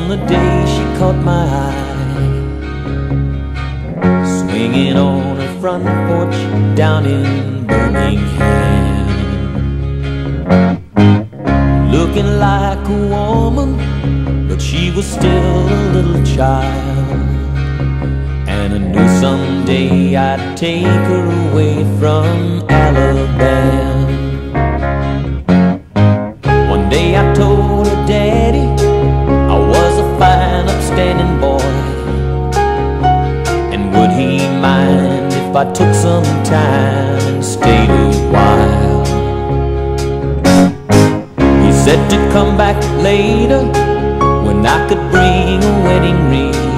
on the day she caught my eye, swinging on her front porch down in Birmingham, looking like a woman, but she was still a little child. And I knew someday I'd take her away from Alabama. One day I told her daddy I was a fine, upstanding boy, and would he mind if I took some time and stayed a while. He said to come back later when I could bring a wedding ring,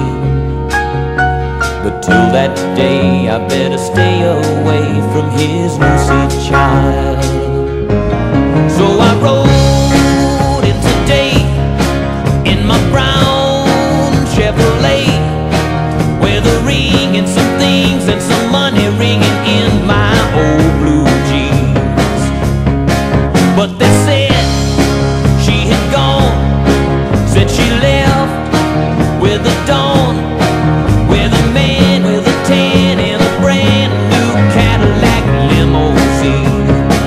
but till that day I better stay away from his Lucy child. So I rode in today in my brown Chevrolet, with a ring and some things and some money ringing in my old blue jeans. But they said she had gone, said she left with the dawn, with a man with a tan and a brand new Cadillac limousine.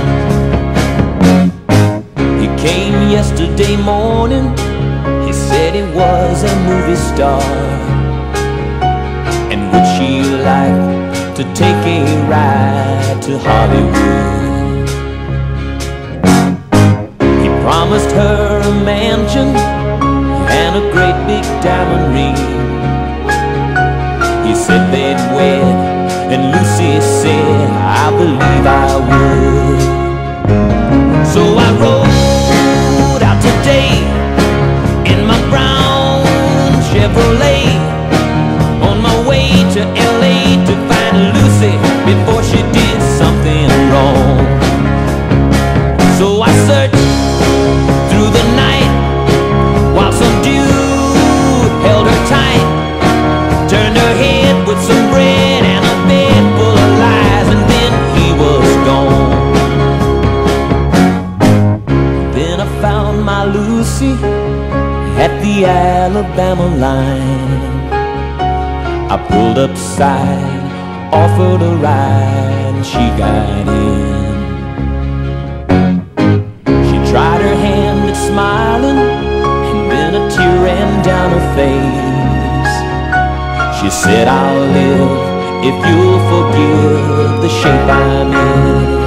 He came yesterday morning, he said he was a movie star, and would she like to take a ride to Hollywood. He promised her a mansion and a great big diamond ring. He said they'd wed, and Lucy said, I believe I would. So I rode out today in my brown Chevrolet, on my way to LA to find Lucy before she did something wrong. So I searched through the night while some dude held her tight, turned her head with some bread and a bed full of lies, and then he was gone. Then I found my Lucy at the Alabama line. I pulled up side, offered a ride, and she got in. She tried her hand at smiling, and then a tear ran down her face. She said, I'll live if you'll forgive the shape I'm in.